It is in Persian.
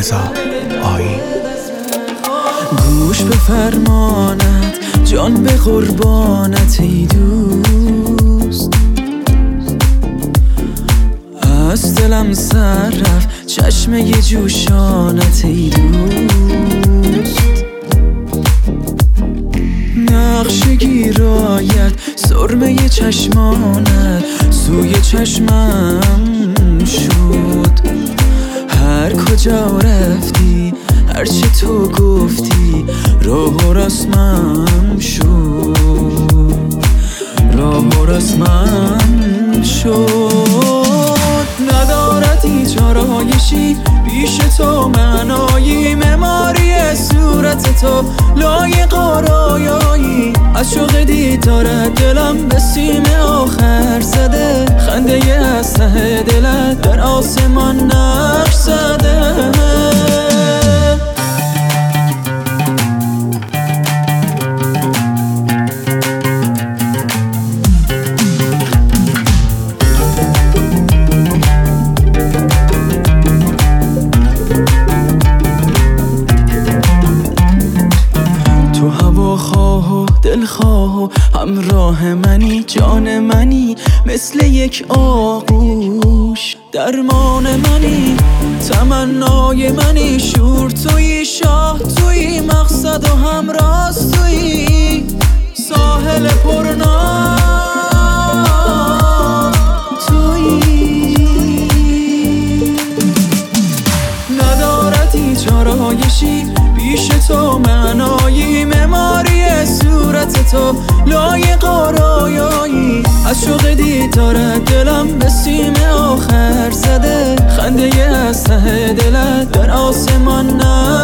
رضا آیین. گوش به فرمانت، جان به قربانت ای دوست. از دلم سر رفت چشمه جوشانت ای دوست. نقش گیراید سرمه چشمانت سوی چشمم شد. هر کجا رفتی هرچه تو گفتی راه و رسمم شد. راه و رسمم شد. ندارد هیچ آرایشی پیش تو معنایی، معماری صورت تو لایق آرایایی. از شوق دیدارت دلم به سیم آخر زده، خنده از ته دلت در آسمان نقش زده. تو هواخواه و دلخواه و همراه منی، جان منی مثل یک آغوش. درمان منی، تمنای منی، شور تویی، شاه تویی، مقصد و همراز تویی. ساحل پرناز تویی. ندارد هیچ آرایشی پیش تو معنایی، معماری صورت تو لایق آرایایی. از شوق دیدارت دلم به سیم آخر زده، خنده از ته دلت در آسمان نه